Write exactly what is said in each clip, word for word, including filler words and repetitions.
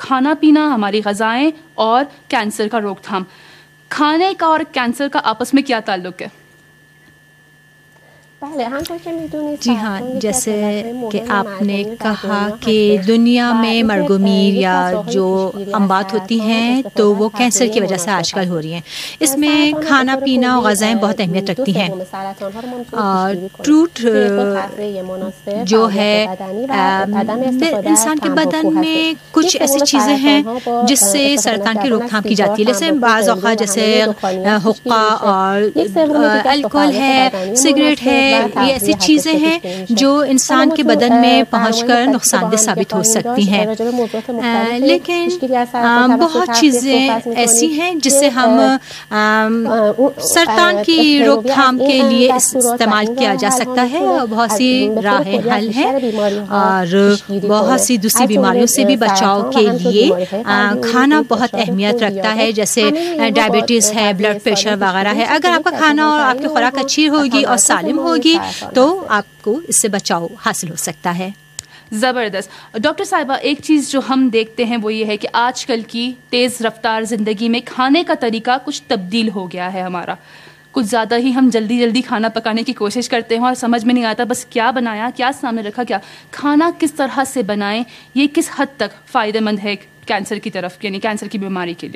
کھانا پینا, ہماری غذائیں اور کینسر کا روک تھام. کھانے کا اور کینسر کا آپس میں کیا تعلق ہے؟ جی ہاں, جیسے کہ آپ نے کہا کہ دنیا میں مرگومیر یا جو اموات ہوتی ہیں تو وہ کینسر کی وجہ سے آج کل ہو رہی ہیں. اس میں کھانا پینا اور غذائیں بہت اہمیت رکھتی ہیں. ٹروٹ جو ہے انسان کے بدن میں کچھ ایسی چیزیں ہیں جس سے سرطان کی روک تھام کی جاتی ہے. جیسے بعض اوقات جیسے حقہ اور الکوہل ہے, سگریٹ ہے, یہ ایسی چیزیں ہیں جو انسان کے بدن میں پہنچ کر نقصان دہ ثابت ہو سکتی ہیں. لیکن بہت چیزیں ایسی ہیں جس سے ہم سرطان کی روک تھام کے لیے استعمال کیا جا سکتا ہے. بہت سی راہیں حل ہیں اور بہت سی دوسری بیماریوں سے بھی بچاؤ کے لیے کھانا بہت اہمیت رکھتا ہے. جیسے ڈائبٹیز ہے, بلڈ پریشر وغیرہ ہے. اگر آپ کا کھانا اور آپ کی خوراک اچھی ہوگی اور سالم ہوگی تو آپ کو اس سے بچاؤ حاصل ہو سکتا ہے. زبردست. ڈاکٹر صاحبہ, ایک چیز جو ہم دیکھتے ہیں وہ یہ ہے کہ آج کل کی تیز رفتار زندگی میں کھانے کا طریقہ کچھ تبدیل ہو گیا ہے ہمارا. کچھ زیادہ ہی ہم جلدی جلدی کھانا پکانے کی کوشش کرتے ہیں اور سمجھ میں نہیں آتا بس کیا بنایا, کیا سامنے رکھا, کیا کھانا کس طرح سے بنائیں, یہ کس حد تک فائدہ مند ہے کینسر کی طرف, یعنی کینسر کی بیماری کے لیے؟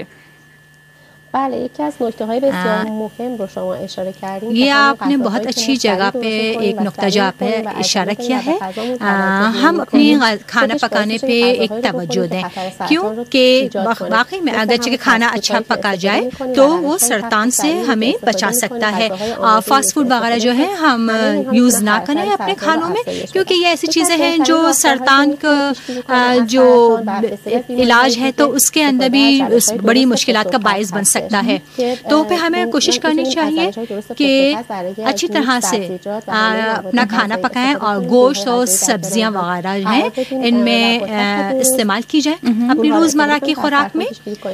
بله یکی از نکته‌های بسیار مهم رو شما اشاره کردین. یہ آپ نے بہت اچھی جگہ پہ ایک نقطہ جہاں پہ اشارہ کیا ہے. ہم اپنی کھانا پکانے پہ ایک توجہ دیں, کیوں کہ واقعی میں اگرچہ کہ کھانا اچھا پکا جائے تو وہ سرطان سے ہمیں بچا سکتا ہے. فاسٹ فوڈ وغیرہ جو ہے ہم یوز نہ کریں اپنے کھانوں میں, کیونکہ یہ ایسی چیزیں ہیں جو سرطان کا جو علاج ہے تو اس کے اندر بھی بڑی مشکلات کا باعث بن سکتا ہے. تو پھر ہمیں کوشش کرنی چاہیے کہ اچھی طرح سے اپنا کھانا پکائیں اور گوشت اور سبزیاں وغیرہ ہیں ان میں استعمال کی جائے اپنی روزمرہ کی خوراک میں.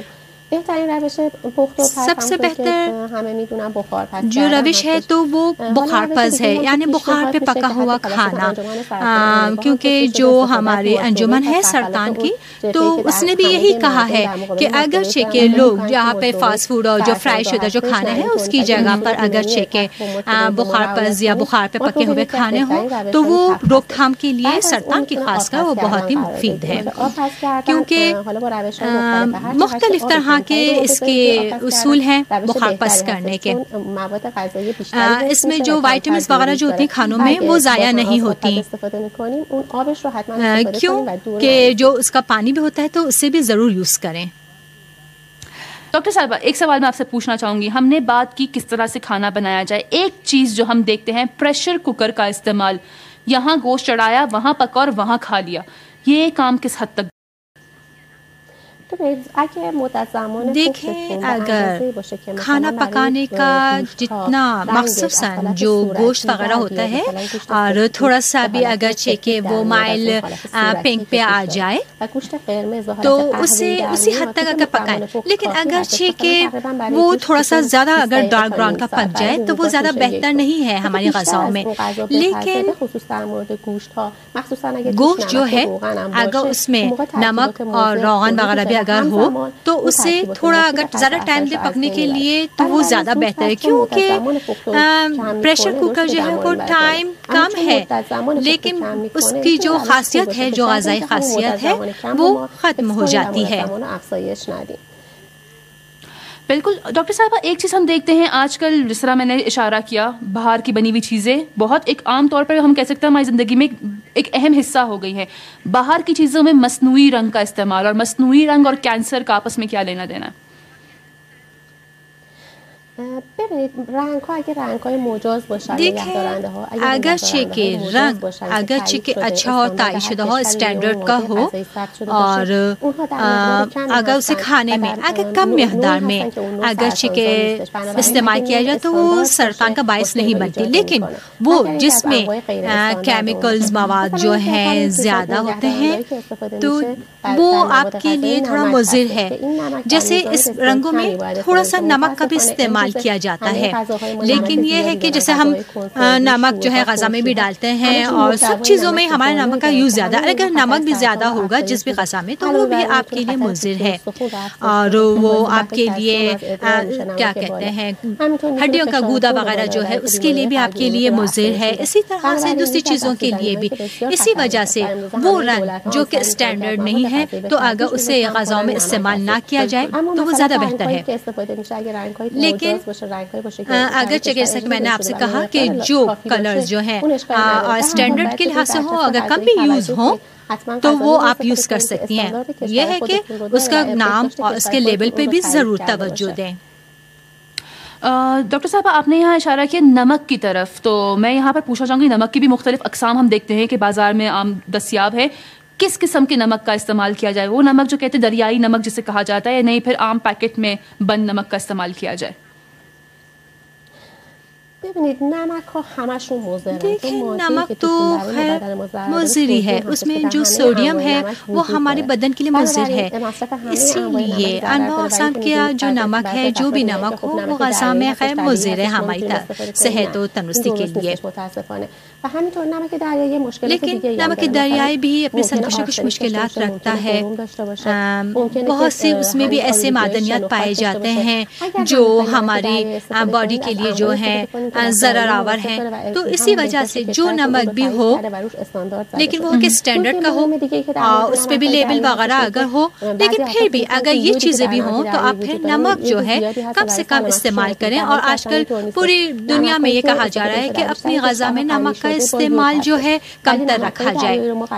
سب سے بہتر جو روش ہے تو وہ بخار پز ہے, یعنی بخار پہ پکا ہوا کھانا. کیونکہ جو ہماری انجمن ہے سرطان کی تو اس نے بھی یہی کہا ہے کہ اگرچہ کہ لوگ جہاں پہ فاسٹ فوڈ اور جو فرائی شدہ جو کھانا ہے اس کی جگہ پر اگرچہ کہ بخار پز یا بخار پہ پکے ہوئے کھانے ہوں تو وہ روک تھام کے لیے سرطان کی خاص کر وہ بہت ہی مفید ہے. کیونکہ مختلف طرح کہ اس کے اصول ہیں بخار پس کرنے کے. اس میں جو وائٹامنز وغیرہ جو ہوتی ہیں کھانوں میں وہ ضائع نہیں ہوتی, کیوں کہ جو اس کا پانی بھی ہوتا ہے تو اسے بھی ضرور یوز کریں. ڈاکٹر صاحبہ, ایک سوال میں آپ سے پوچھنا چاہوں گی. ہم نے بات کی کس طرح سے کھانا بنایا جائے. ایک چیز جو ہم دیکھتے ہیں پریشر کوکر کا استعمال, یہاں گوشت چڑھایا وہاں پکا اور وہاں کھا لیا, یہ کام کس حد تک؟ دیکھیں اگر کھانا پکانے کا جتنا مخصوصاً جو گوشت وغیرہ ہوتا ہے اور تھوڑا سا بھی اگرچہ کہ وہ مائل پنک پہ آ جائے تو اسے اسی حد تک اگر پکائیں, لیکن اگرچہ کہ وہ تھوڑا سا زیادہ اگر ڈارک براؤن کا پک جائے تو وہ زیادہ بہتر نہیں ہے ہماری غذاؤں میں. لیکن گوشت جو ہے اگر اس میں نمک اور روغن وغیرہ بھی اگر ہو تو اسے تھوڑا اگر زیادہ ٹائم دے پکنے کے لیے تو وہ زیادہ بہتر ہے, کیونکہ پریشر کوکر جو ہے وہ ٹائم کم ہے لیکن اس کی جو خاصیت ہے, جو غذائی خاصیت ہے وہ ختم ہو جاتی ہے. بالکل. ڈاکٹر صاحبہ, ایک چیز ہم دیکھتے ہیں آج کل, جس طرح میں نے اشارہ کیا, باہر کی بنی ہوئی چیزیں بہت ایک عام طور پر ہم کہہ سکتے ہیں ہماری زندگی میں ایک اہم حصہ ہو گئی ہیں. باہر کی چیزوں میں مصنوعی رنگ کا استعمال, اور مصنوعی رنگ اور کینسر کا آپس میں کیا لینا دینا ہے؟ دیکھیں اگرچہ کہ رنگ اگرچہ کہ اچھا اور تعین شدہ ہو, اسٹینڈرڈ کا ہو, اور اگر اسے کھانے میں اگر کم مقدار میں اگرچہ کہ استعمال کیا جائے تو وہ سرطان کا باعث نہیں بنتی, لیکن وہ جس میں کیمیکلز مواد جو ہیں زیادہ ہوتے ہیں تو وہ آپ کے لیے تھوڑا مضر ہے. جیسے اس رنگوں میں تھوڑا سا نمک کا بھی استعمال کیا جاتا ہے. لیکن یہ ہے کہ جیسے ہم نمک جو ہے غذا میں بھی ڈالتے ہیں اور سب چیزوں میں ہمارے نمک کا یوز زیادہ ہے. اگر نمک بھی زیادہ ہوگا جس بھی غذا میں تو وہ بھی آپ کے لیے مضر ہے اور وہ آپ کے لیے کیا کہتے ہیں ہڈیوں کا گودا وغیرہ جو ہے اس کے لیے بھی آپ کے لیے مضر ہے. اسی طرح سے دوسری چیزوں کے لیے بھی. اسی وجہ سے وہ رنگ جو کہ اسٹینڈرڈ نہیں ہے تو اگر اسے غذاؤں میں استعمال نہ کیا جائے تو وہ زیادہ بہتر ہے. لیکن اگر جیسا کہ میں نے آپ سے کہا کہ جو کلرز جو ہیں اسٹینڈرڈ کے لحاظ سے ہوں اگر کم بھی یوز ہوں تو وہ آپ یوز کر سکتی ہیں. یہ ہے کہ اس کا نام اور اس کے لیبل پہ بھی ضرور توجہ دیں. ڈاکٹر صاحب آپ نے یہاں اشارہ کیا نمک کی طرف, تو میں یہاں پر پوچھنا چاہوں گی نمک کی بھی مختلف اقسام ہم دیکھتے ہیں کہ بازار میں عام دستیاب ہے. کس قسم کے نمک کا استعمال کیا جائے؟ وہ نمک جو کہتے ہیں دریائی نمک جسے کہا جاتا ہے یا نہیں پھر عام پیکٹ میں بند نمک کا استعمال کیا جائے؟ ببینید نمک ها همشون مضرن. دیکھیں نمک تو مضری ہے, اس میں جو سوڈیم ہے وہ ہمارے بدن کے لیے مضر ہے. اسی لیے انواع اقسام کا جو نمک ہے جو بھی نمک ہو وہ غذا میں خیر مضر ہے ہماری صحت و تندرستی کے لیے. لیکن نمک دریائی بھی اپنے ساتھ کچھ نہ کچھ مشکلات رکھتا ہے. بہت سے اس میں بھی ایسے معدنیات پائے جاتے ہیں جو ہماری باڈی کے لیے جو ہیں ضرر آور ہیں. تو اسی وجہ سے جو نمک بھی ہو لیکن وہ کہ اسٹینڈرڈ کا ہو اور اس پہ بھی لیبل وغیرہ اگر ہو, لیکن پھر بھی اگر یہ چیزیں بھی ہوں تو آپ پھر نمک جو ہے کم سے کم استعمال کریں. اور آج کل پوری دنیا میں یہ کہا جا رہا ہے کہ اپنی غذا میں نمک کا استعمال جو ہے کم تر رکھا جائے.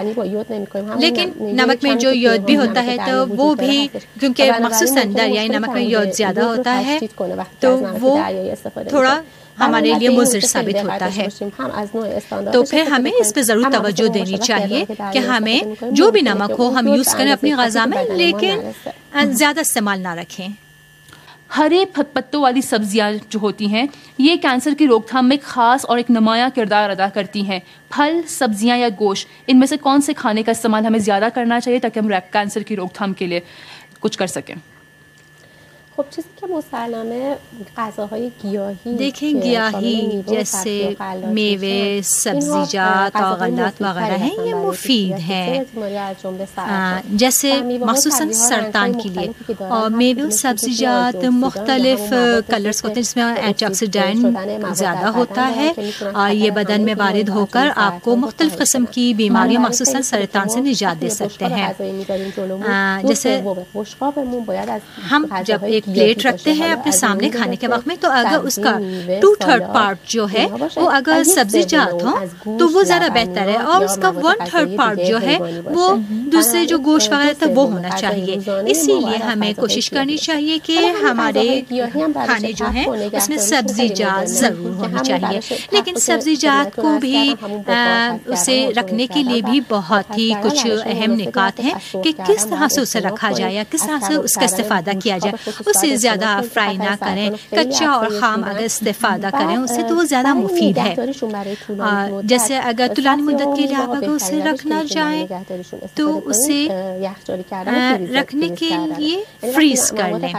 لیکن نمک میں جو یود بھی ہوتا ہے تو وہ بھی کیونکہ مخصوصاً دریائی نمک میں یود زیادہ ہوتا ہے تو وہ تھوڑا ہمارے لیے مضر ثابت ہوتا ہے. تو پھر ہمیں اس پہ ضرور توجہ دینی چاہیے کہ ہمیں جو بھی نمک ہو ہم یوز کریں اپنی غذا میں لیکن زیادہ استعمال نہ رکھیں. ہرے پتوں والی سبزیاں جو ہوتی ہیں یہ کینسر کی روک تھام میں ایک خاص اور ایک نمایاں کردار ادا کرتی ہیں. پھل, سبزیاں یا گوشت ان میں سے کون سے کھانے کا استعمال ہمیں زیادہ کرنا چاہیے تاکہ ہم کینسر کی روک تھام کے لیے کچھ کر سکیں؟ خب چیزی که مسلمه غذاهای گیاهی دیکھیں گیاهی جیسے میوے, سبزیجات, اوغلات وغیرہ ہیں یہ مفید ہیں جیسے مخصوصاً سرطان کے لیے. اور میوے سبزیجات مختلف کلرز ہوتے ہیں جس میں اینٹی آکسیڈینٹ زیادہ ہوتا ہے اور یہ بدن میں وارد ہو کر آپ کو مختلف قسم کی بیماریاں مخصوصاً سرطان سے نجات دے سکتے ہیں. جیسے ہم جب ایک پلیٹ رکھتے ہیں اپنے سامنے کھانے کے وقت میں تو اگر اس کا ٹو تھرڈ پارٹ جو ہے وہ اگر سبزی جات ہو تو وہ زیادہ بہتر ہے اور اس کا ون تھرڈ پارٹ جو ہے وہ دوسرے جو گوشت وغیرہ تھا وہ ہونا چاہیے. اسی لیے ہمیں کوشش کرنی چاہیے کہ ہمارے کھانے جو ہیں اس میں سبزی جات ضرور ہونی چاہیے. لیکن سبزی جات کو بھی اسے رکھنے کے لیے بھی بہت ہی کچھ اہم نکات ہیں کہ کس طرح سے اسے رکھا جائے یا کس طرح سے اس کا استفادہ کیا جائے. اسے زیادہ فرائی نہ کریں, کچا اور خام اگر استفادہ کریں اس سے تو وہ زیادہ مفید ہے. جیسے اگر طولانی مدت کے لیے آپ اگر اسے رکھنا چاہیں تو اسے رکھنے کے لیے فریز کر لیں.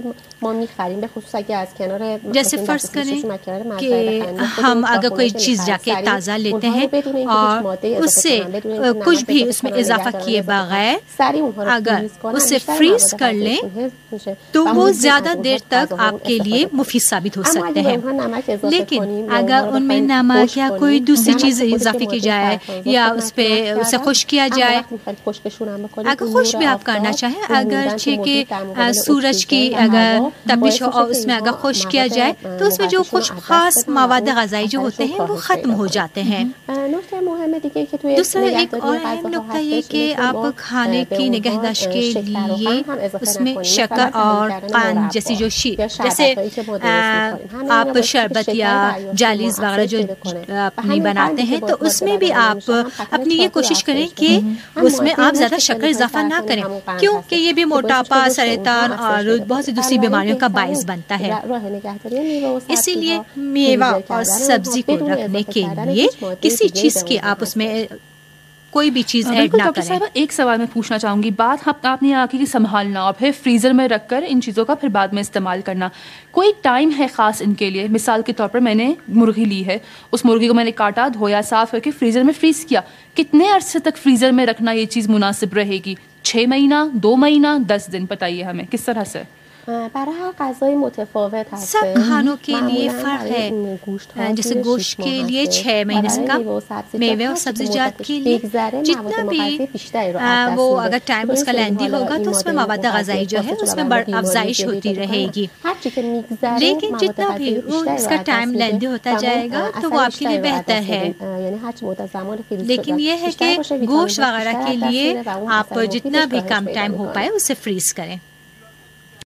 جیسے فرض کریں کہ ہم اگر کوئی چیز جا کے تازہ لیتے ہیں اور اس سے کچھ بھی اس میں اضافہ کیے بغیر اگر اسے فریز کر لیں تو وہ زیادہ دیر تک آپ کے لیے مفید ثابت ہو سکتے ہیں. لیکن اگر ان میں نمک یا کوئی دوسری چیز اضافہ کی جائے یا اس پہ اسے خشک کیا جائے, اگر خشک بھی آپ کرنا چاہیں اگرچہ کہ سورج کی اگر تپش ہو اور اس میں اگر خشک کیا جائے تو اس میں جو کچھ خاص مواد غذائی جو ہوتے ہیں وہ ختم ہو جاتے ہیں. دوسرا ایک اور اہم نکتہ یہ کہ آپ کھانے کی نگہداشت کے لیے اس میں شکر اور قند جیسی جو شی جیسے آپ شربت یا جالیز وغیرہ جو اپنی بناتے ہیں تو اس میں بھی آپ اپنی یہ کوشش کریں کہ اس میں آپ زیادہ شکر اضافہ نہ کریں کیونکہ یہ بھی موٹاپا, سرطان اور بہت سی دوسری بیماریوں کا باعث بنتا ہے. اسی لیے میوہ اور سبزی کو رکھنے کے لیے کسی چیز کی آپ اس میں کوئی بھی چیز ایڈ بالکل نہ ڈاکٹر کریں. صاحبہ ایک سوال میں پوچھنا چاہوں گی، بات آپ نے یہاں کی کہ سنبھالنا اور پھر فریزر میں رکھ کر ان چیزوں کا پھر بعد میں استعمال کرنا، کوئی ٹائم ہے خاص ان کے لیے؟ مثال کے طور پر میں نے مرغی لی ہے، اس مرغی کو میں نے کاٹا، دھویا، صاف کر کے فریزر میں فریز کیا، کتنے عرصے تک فریزر میں رکھنا یہ چیز مناسب رہے گی؟ چھ مہینہ، دو مہینہ، دس دن؟ بتائیے ہمیں کس طرح سے. برای هر غذای متفاوت هست. سب کھانوں کے لیے فرق ہے، جیسے گوشت کے لیے چھ مہینے سے کم، میوے اور سبزیجات کے لیے جتنا بھی وہ اگر ٹائم اس کا لیندی ہوگا تو اس میں مواد غذائی جو ہے اس میں افزائش ہوتی رہے گی. لیکن جتنا بھی اس کا ٹائم لیندی ہوتا جائے گا تو وہ آپ کے لیے بہتر ہے. لیکن یہ ہے کہ گوشت وغیرہ کے لیے آپ جتنا بھی کم ٹائم ہو پائے اسے فریز کریں.